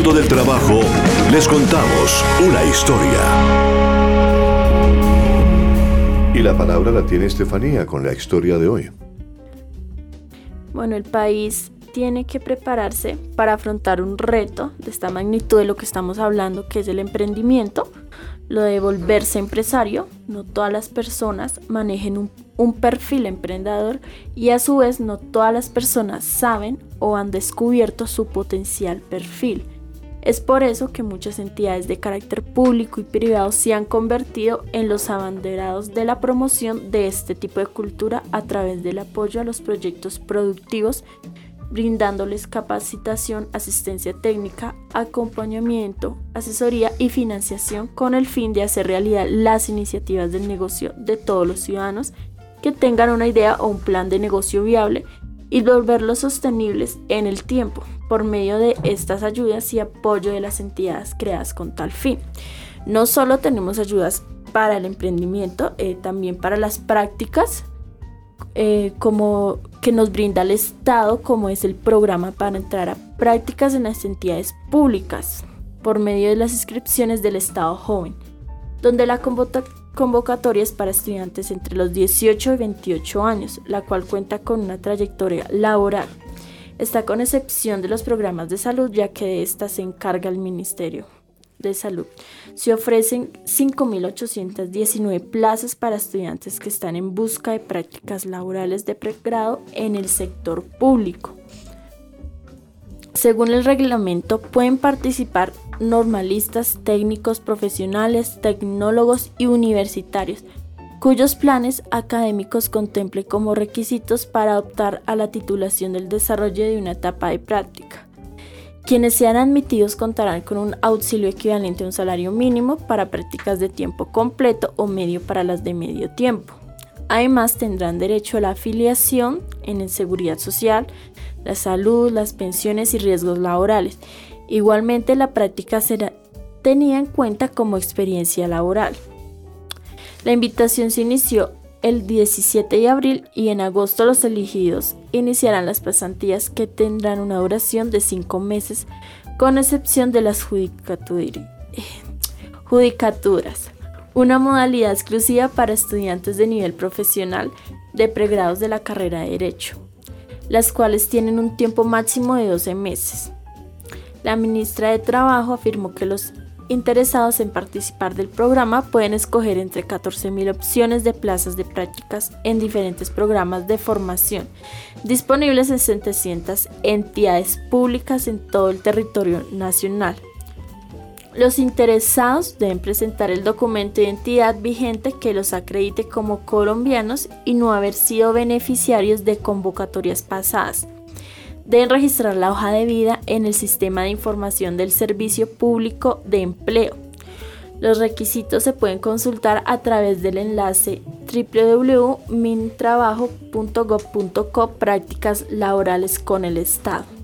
mundo del trabajo, les contamos una historia. Y la palabra la tiene Estefanía con la historia de hoy. Bueno, el país tiene que prepararse para afrontar un reto de esta magnitud de lo que estamos hablando, que es el emprendimiento, lo de volverse empresario. No todas las personas manejen un perfil emprendedor y a su vez no todas las personas saben o han descubierto su potencial perfil. Es por eso que muchas entidades de carácter público y privado se han convertido en los abanderados de la promoción de este tipo de cultura a través del apoyo a los proyectos productivos, brindándoles capacitación, asistencia técnica, acompañamiento, asesoría y financiación con el fin de hacer realidad las iniciativas del negocio de todos los ciudadanos que tengan una idea o un plan de negocio viable y volverlos sostenibles en el tiempo por medio de estas ayudas y apoyo de las entidades creadas con tal fin. No solo tenemos ayudas para el emprendimiento, también para las prácticas, como que nos brinda el Estado, como es el programa para entrar a prácticas en las entidades públicas por medio de las inscripciones del Estado Joven, donde la convocatoria es para estudiantes entre los 18 y 28 años, la cual cuenta con una trayectoria laboral. Está con excepción de los programas de salud, ya que de esta se encarga el Ministerio de Salud. Se ofrecen 5.819 plazas para estudiantes que están en busca de prácticas laborales de pregrado en el sector público. Según el reglamento, pueden participar normalistas, técnicos profesionales, tecnólogos y universitarios, cuyos planes académicos contemplen como requisitos para optar a la titulación del desarrollo de una etapa de práctica. Quienes sean admitidos contarán con un auxilio equivalente a un salario mínimo para prácticas de tiempo completo o medio para las de medio tiempo. Además, tendrán derecho a la afiliación en el Seguridad Social, la salud, las pensiones y riesgos laborales. Igualmente, la práctica será tenida en cuenta como experiencia laboral. La invitación se inició el 17 de abril y en agosto los elegidos iniciarán las pasantías, que tendrán una duración de 5 meses, con excepción de las judicaturas, una modalidad exclusiva para estudiantes de nivel profesional de pregrados de la carrera de Derecho, las cuales tienen un tiempo máximo de 12 meses. La ministra de Trabajo afirmó que los interesados en participar del programa pueden escoger entre 14.000 opciones de plazas de prácticas en diferentes programas de formación, disponibles en 700 entidades públicas en todo el territorio nacional. Los interesados deben presentar el documento de identidad vigente que los acredite como colombianos y no haber sido beneficiarios de convocatorias pasadas. Deben registrar la hoja de vida en el Sistema de Información del Servicio Público de Empleo. Los requisitos se pueden consultar a través del enlace www.mintrabajo.gov.co Prácticas laborales con el Estado.